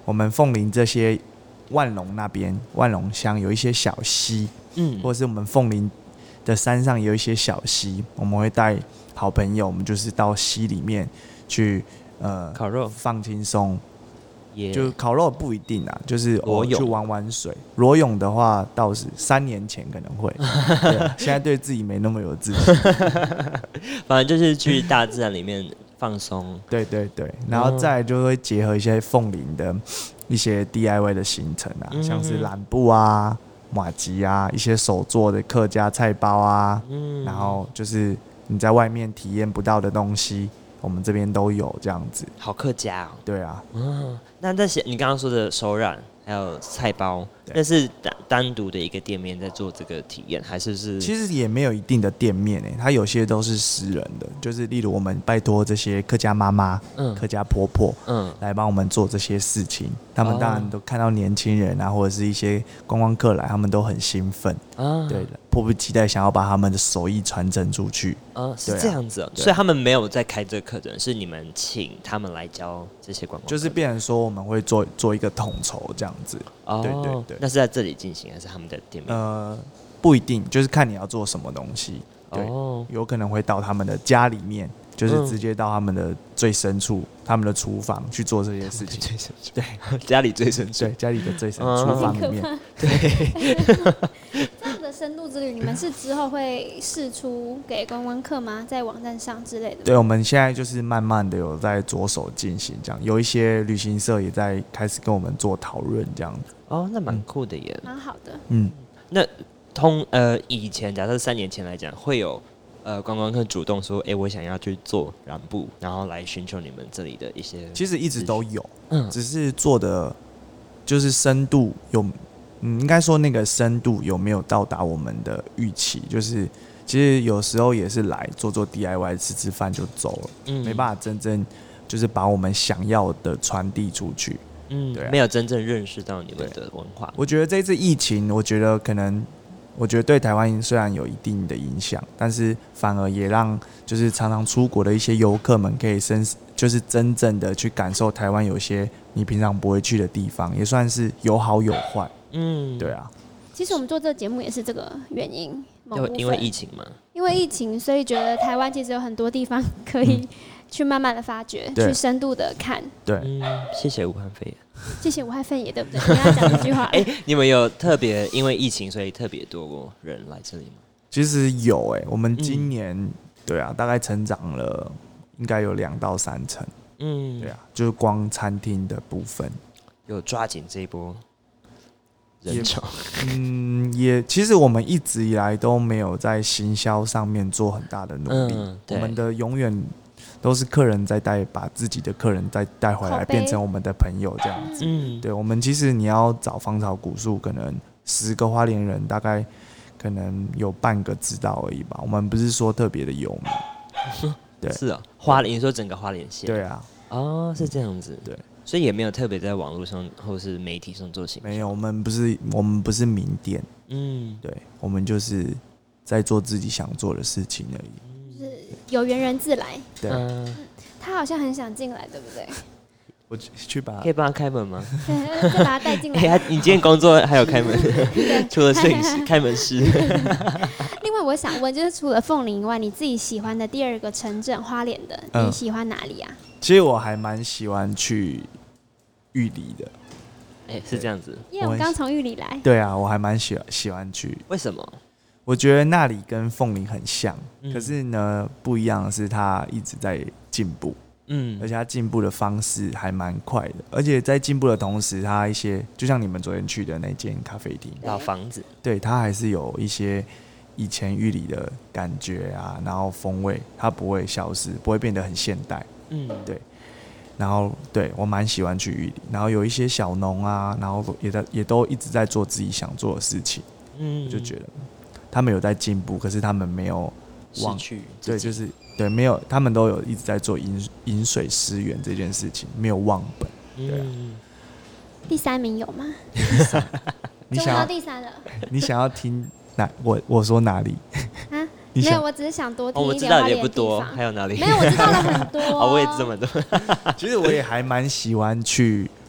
我们凤林这些万隆那边万隆乡有一些小溪，嗯，或者是我们凤林的山上有一些小溪，我们会带好朋友，我们就是到溪里面去呃烤肉放轻松。 Yeah. 就烤肉不一定啊，就是我去玩玩水。裸泳的话，倒是三年前可能会，对，现在对自己没那么有自信。 反正就是去大自然里面放松。 对对对，然后再来就会结合一些凤林的一些 D I Y 的行程啊，嗯、像是染布啊、马吉啊，一些手做的客家菜包啊，嗯、然后就是你在外面体验不到的东西。我们这边都有这样子， 好客家哦。 对啊， 嗯，那那些你刚刚说的手染还有菜包，那是单单独的一个店面在做这个体验，还是是？ 其实也没有一定的店面诶，它有些都是私人的，就是例如我们拜托这些客家妈妈、嗯、客家婆婆，嗯，来帮我们做这些事情。他们当然都看到年轻人啊，或者是一些观光客来，他们都很兴奋，啊，对的，迫不及待想要把他们的手艺传承出去。 啊，是这样子哦，所以他们没有在开这个课程，是你们请他们来教这些观光客， 就是变成说我们会做做一个统筹这样子。哦，对对对， 那是在这里进行还是他们的店面？ 呃，不一定，就是看你要做什么东西。对，哦，有可能会到他们的家里面。就是直接到他们的最深处，嗯、他们的厨房去做这些事情。 最深处， 对， 家里最深处， 对，家里的最深厨房里面。 对， 这样的深度之旅，你们是之后会释出给观光客吗？在网站上之类的？ 对，我们现在就是慢慢的有在着手进行这样，有一些旅行社也在开始跟我们做讨论这样子。 哦，那蛮酷的耶， 蛮、嗯、好的。 嗯， 那通呃以前假设三年前来讲，会有。呃，观光客主动说：“哎、欸，我想要去做染布，然后来寻求你们这里的一些。” 其实一直都有，嗯，只是做的就是深度有，嗯，应该说那个深度有没有到达我们的预期？就是其实有时候也是来做做 D I Y， 吃吃饭就走了，嗯，没办法真正就是把我们想要的传递出去， 嗯，对、啊，没有真正认识到你们的文化。 我觉得这次疫情，我觉得可能。我觉得对台湾虽然有一定的影响，但是反而也让就是常常出国的一些游客们可以深，就是真正的去感受台湾有些你平常不会去的地方，也算是有好有坏。嗯，对啊。 其实我们做这个节目也是这个原因， 因为疫情嘛。 因为疫情，所以觉得台湾其实有很多地方可以去慢慢的发掘，去深度的看。 对， 嗯，谢谢武汉肺炎。 谢谢武汉肺炎，对不对？你要讲这句话。 哎、欸，你们有特别因为疫情，所以特别多人来这里吗？ 其实有哎、欸，我们今年、嗯、对啊，大概成长了应该有两到三成。嗯，对啊，就是光餐厅的部分有抓紧这一波人潮。 嗯，也其实我们一直以来都没有在行销上面做很大的努力，嗯、我们的永远。都是客人在带，把自己的客人再带回来，变成我们的朋友这样子。嗯，对，我们其实你要找芳草古树，可能十个花莲人大概可能有半个知道而已吧。我们不是说特别的有名。对， 是啊，花莲，你说整个花莲县。 对啊。 哦，是这样子。 对， 所以也没有特别在网络上或是媒体上做行销。 没有，我们不是我们不是名店。嗯，对，我们就是在做自己想做的事情而已。 有缘人自来。 对、嗯， 他好像很想进来，对不对？ 我去把， 可以帮他开门吗？ 对，再把他带进来。 欸、你今天工作还有开门？除了摄影师、开门师。 另外，我想问，就是除了凤林以外，你自己喜欢的第二个城镇花莲的，你喜欢哪里啊？ 嗯、其实我还蛮喜欢去玉里的。 哎、欸，是这样子。 因为我刚从玉里来。 对啊，我还蛮喜喜欢去。 为什么？ 我觉得那里跟凤林很像，嗯、可是呢，不一样的是它一直在进步，嗯，而且它进步的方式还蛮快的，而且在进步的同时，它一些就像你们昨天去的那间咖啡厅， 老房子， 对，它还是有一些以前玉里的感觉啊，然后风味，它不会消失，不会变得很现代，嗯，对，然后对我蛮喜欢去玉里，然后有一些小农啊，然后也在也都一直在做自己想做的事情，嗯，我就觉得。他们有在进步，可是他们没有忘去， 对，就是对，没有，他们都有一直在做饮饮水思源这件事情，没有忘本。对啊。 嗯、第三名有吗？ 你想要第三了？ 你想要听哪？我我说哪里？ 啊？没有，我只是想多听一点。 哦、我知道也不多，还有哪里？ 没有，我知道了很多、哦。 哦，我也这么多。 其实我也还蛮喜欢去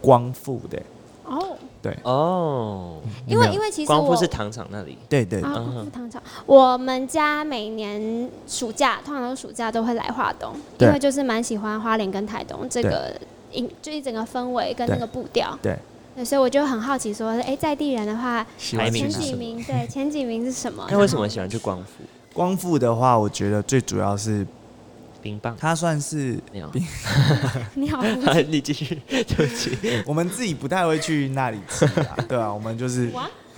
光复的。 哦， 对哦， 因为因为其实光复是糖厂那里， 对对对， 光复糖厂。我们家每年暑假，通常都是暑假都会来花东，因为就是蛮喜欢花莲跟台东这个，就一整个氛围跟那个步调。 对。 所以我就很好奇说，哎、欸，在地人的话， 排前几名，对，前几名是什么？ 那为什么喜欢去光复？ 光复的话，我觉得最主要是冰棒， 它算是冰。 你好， 你继续，对不起， 我们自己不太会去那里吃啊，对啊，我们就是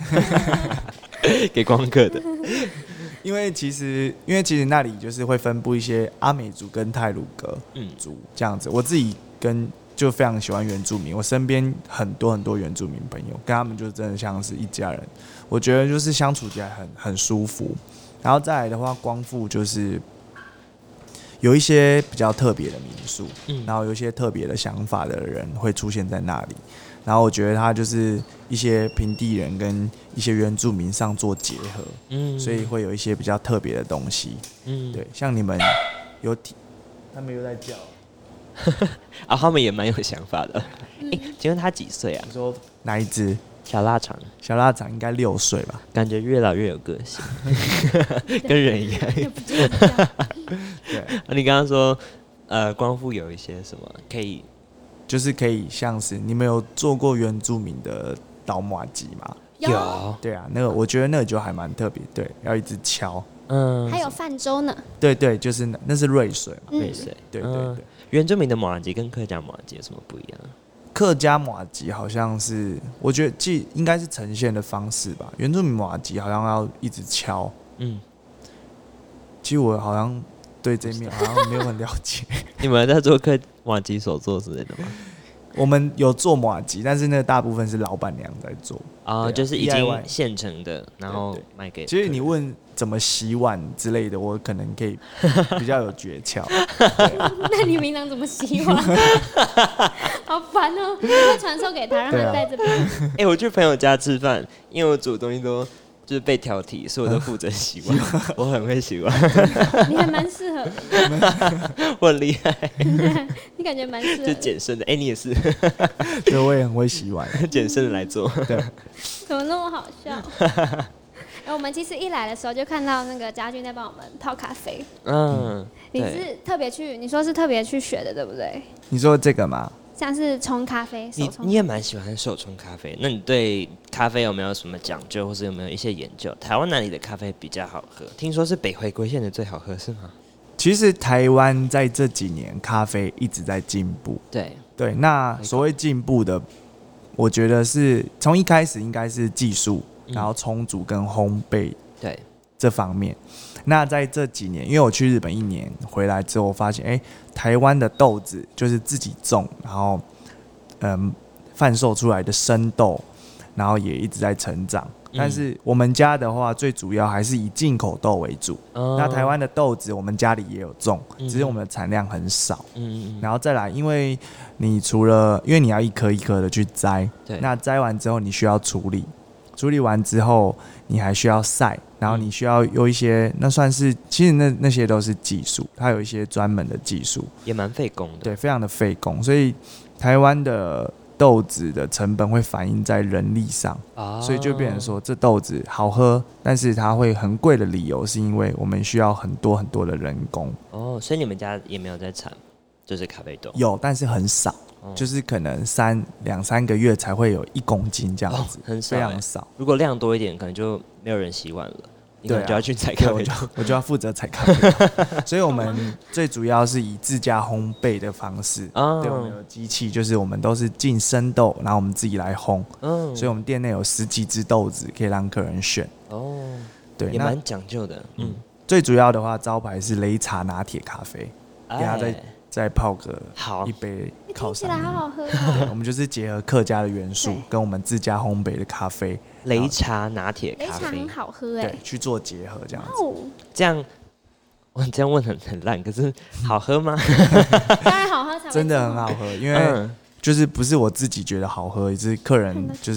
给光客的。 因为其实，因为其实那里就是会分布一些阿美族跟太鲁阁族这样子。我自己跟就非常喜欢原住民，我身边很多很多原住民朋友，跟他们就真的像是一家人。我觉得就是相处起来很很舒服。然后再来的话，光复就是有一些比较特别的民宿，嗯、然后有一些特别的想法的人会出现在那里。然后我觉得它就是一些平地人跟一些原住民上做结合，嗯，所以会有一些比较特别的东西，嗯，对，像你们有体，他们又在叫。 啊，他们也蛮有想法的。哎、欸，请问他几岁啊？ 你说哪一只？ 小腊肠。 小腊肠应该六岁吧？ 感觉越老越有个性，跟人一样。对。啊、你刚刚说，呃，光复有一些什么可以， 就是可以像是你们有做过原住民的倒麻糬吗？ 有。 对啊，那个我觉得那个就还蛮特别，对，要一直敲。 嗯。还有泛舟呢。 对对，就是那那是瑞水嘛， 瑞水。 对对对。嗯原住民的麻糬跟客家麻糬有什么不一样？ 客家麻糬好像是，我觉得既应该是呈现的方式吧。原住民麻糬好像要一直敲，嗯。其实我好像对这面好像没有很了解。 你们在做客麻糬手作之类的吗？ 我们有做麻糬，但是那大部分是老板娘在做啊、哦，就是已经现成的，然后卖给。 其实你问怎么洗碗之类的，我可能可以比较有诀窍。 那你平常怎么洗碗？好烦哦！你会传授给他，让他在这边。 哎、欸，我去朋友家吃饭，因为我煮的东西都就是被挑剔，所以我都负责洗碗。我很会洗碗。 你还蛮适合。 我很厉害。 你感觉蛮适合。 就简剩的，哎、欸，你也是。 对，我也很会洗碗， 简剩的来做。对。 怎么那么好笑？我们其实一来的时候就看到那个家俊在帮我们泡咖啡。嗯。你是特别去，你说是特别去学的，对不对？ 你说这个吗？ 像是冲咖啡， 你你也蛮喜欢手冲咖啡，那你对咖啡有没有什么讲究，或是有没有一些研究？台湾哪里的咖啡比较好喝？听说是北回归线的最好喝，是吗？ 其实台湾在这几年咖啡一直在进步。 对对，那所谓进步的，我觉得是从一开始应该是技术，然后冲煮跟烘焙对这方面。那在这几年，因为我去日本一年回来之后，我发现，哎、欸，台湾的豆子就是自己种，然后，嗯，贩售出来的生豆，然后也一直在成长。嗯、但是我们家的话，最主要还是以进口豆为主。哦、那台湾的豆子，我们家里也有种，嗯、只是我们的产量很少。嗯嗯然后再来，因为你除了，因为你要一颗一颗的去摘，那摘完之后你需要处理。处理完之后，你还需要晒，然后你需要有一些，那算是其实那那些都是技术，它有一些专门的技术， 也蛮费工的， 对，非常的费工，所以台湾的豆子的成本会反映在人力上，哦、所以就变成说这豆子好喝，但是它会很贵的理由是因为我们需要很多很多的人工。 哦，所以你们家也没有在产，就是咖啡豆？ 有，但是很少。哦、就是可能三两三个月才会有一公斤这样子，哦、 很少， 非常少。 如果量多一点，可能就没有人洗碗了，你可能就要去采咖啡豆， 我就我就要负责采咖啡豆。所以我们最主要是以自家烘焙的方式，哦、对，我们有机器，就是我们都是进生豆，然后我们自己来烘。嗯，所以我们店内有十几只豆子可以让客人选。哦，对， 也蛮讲究的。嗯， 最主要的话，招牌是擂茶拿铁咖啡，给它再再泡个一杯靠上面， 听起来好好喝哦。 我们就是结合客家的元素，跟我们自家烘焙的咖啡， 擂茶拿铁咖啡， 擂茶很好喝哎， 对，去做结合这样子。 哦、 这样，我这样问很很烂，可是好喝吗？ 当然好喝才会， 真的很好喝，因为就是不是我自己觉得好喝，也是客人就是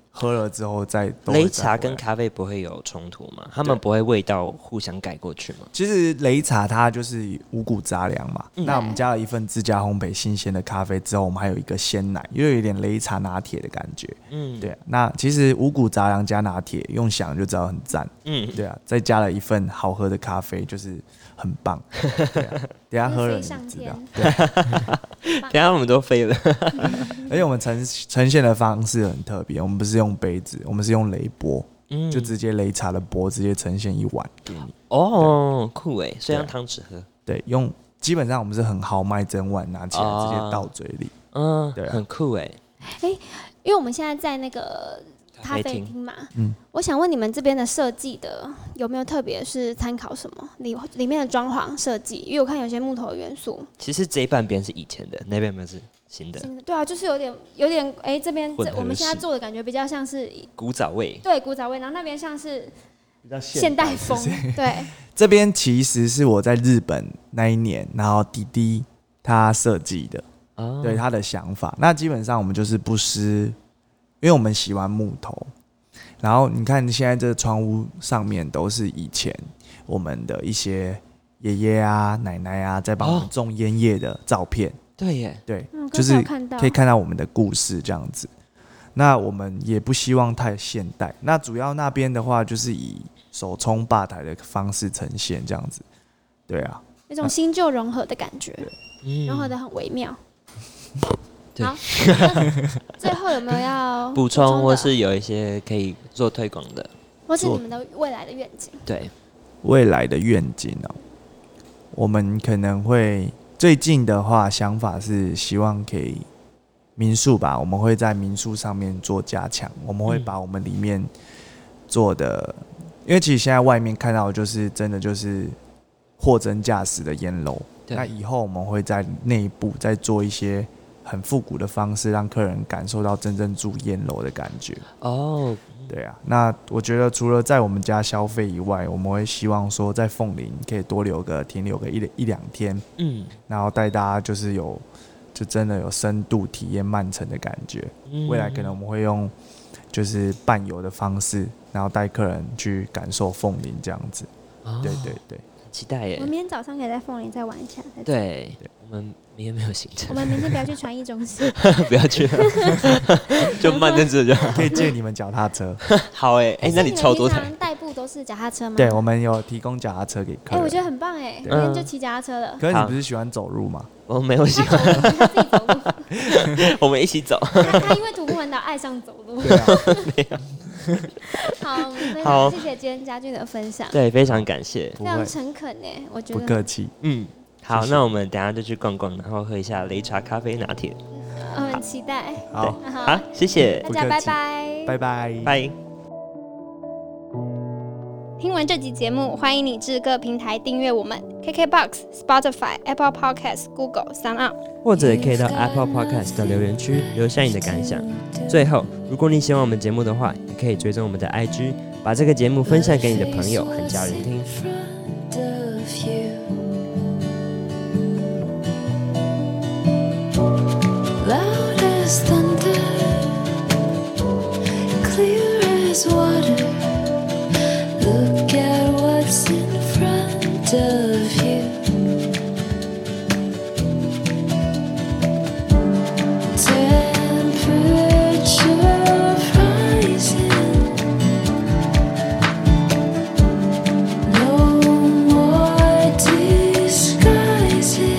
喝了之后再擂茶跟咖啡不会有冲突吗？他们不会味道互相改过去吗？ 其实擂茶它就是五谷杂粮嘛、嗯、那我们加了一份自家烘焙新鲜的咖啡之后，我们还有一个鲜奶，又有一点擂茶拿铁的感觉。嗯，对、啊、那其实五谷杂粮加拿铁用想就知道很赞。嗯，对啊，再加了一份好喝的咖啡就是很棒。对啊，等一下喝了你知道。对啊等一下我们都飞了。 而且我们呈呈现的方式很特别，我们不是用杯子，我们是用擂钵、嗯，就直接擂茶的钵直接呈现一碗给你。 哦，酷哎，所以用汤匙喝。 对，用基本上我们是很豪迈整碗拿起来、哦、直接倒嘴里。 嗯，对、啊，很酷哎。 哎，因为我们现在在那个咖啡厅嘛，嗯，我想问你们这边的设计的有没有特别是参考什么里里面的装潢设计？因为我看有些木头元素。 其实这一半边是以前的，那边没有是新的。 对啊，就是有点有点哎、欸，这边我们现在做的感觉比较像是古早味， 对，古早味，然后那边像是比较现代风。对， 这边其实是我在日本那一年，然后弟弟他设计的，哦、对他的想法。那基本上我们就是不失，因为我们喜欢木头。然后你看现在这个窗户上面都是以前我们的一些爷爷啊、奶奶啊在帮我们种烟叶的照片。哦、 对耶， 对，嗯、就是可以看到我们的故事这样子。那我们也不希望太现代。那主要那边的话就是以手冲吧台的方式呈现这样子。对啊， 有种新旧融合的感觉，融合的很微妙。好，最后有没有要补充，或是有一些可以做推广的， 或是你们的未来的愿景？ 对， 未来的愿景哦，我们可能会最近的话，想法是希望可以民宿吧，我们会在民宿上面做加强，我们会把我们里面做的，嗯、因为其实现在外面看到的就是真的就是货真价实的烟楼，那以后我们会在内部再做一些很复古的方式，让客人感受到真正住烟楼的感觉。哦，对啊，那我觉得除了在我们家消费以外，我们会希望说在凤林可以多留个停留个一一两天，嗯，然后带大家就是有就真的有深度体验慢城的感觉。嗯、未来可能我们会用就是伴游的方式，然后带客人去感受凤林这样子。哦、对对对。 期待耶！ 我们明天早上可以在凤林再玩一下。 对，我们明天没有行程。 我们明天不要去传艺中心， 不要去了，就慢着走就好。 可以借你们脚踏车。 好哎，哎，那你抽多台？ 代步都是脚踏车吗？ 对，我们有提供脚踏车给客人。 哎，我觉得很棒哎，明天就骑脚踏车了。 可是你不是喜欢走路吗？ 我没有喜欢， 他自己走路。 我们一起走。 他, 他因为徒步环岛爱上走路。 对啊，没有。 好，非常谢谢今天嘉俊的分享。 对，非常感谢， 非常诚恳哎，我觉得不客气。 嗯，好，谢谢，那我们等一下就去逛逛，然后喝一下擂茶咖啡拿铁。 我很期待。 好， 好，谢谢大家，拜拜， 拜拜， 拜。 听完这集节目，欢迎你至各平台订阅我们 ：K K B O X、Spotify、Apple Podcasts、Google、SoundOn， 或者也可以到 Apple Podcast 的留言区留下你的感想。最后，如果你喜欢我们节目的话，也可以追踪我们的 I G， 把这个节目分享给你的朋友和家人听。Loud as thunder, clear as water. Look at what's in front of you. Temperature rising. No more disguises.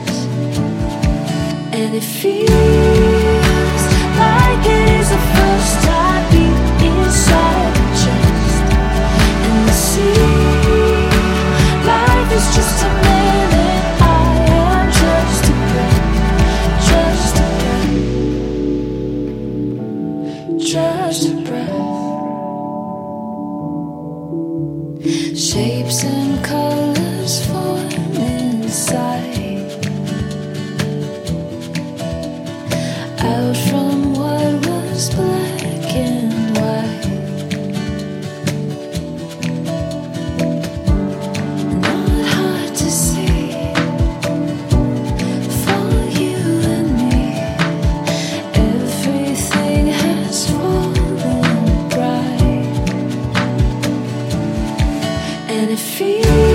And it feels like it is the first time beat inside your chest. And the sea, life is just a minute. I am just a breath, just a breath, just a breath. Shapes and colors form inside, out from what was black and white. Not hard to see, for you and me, everything has fallen it feels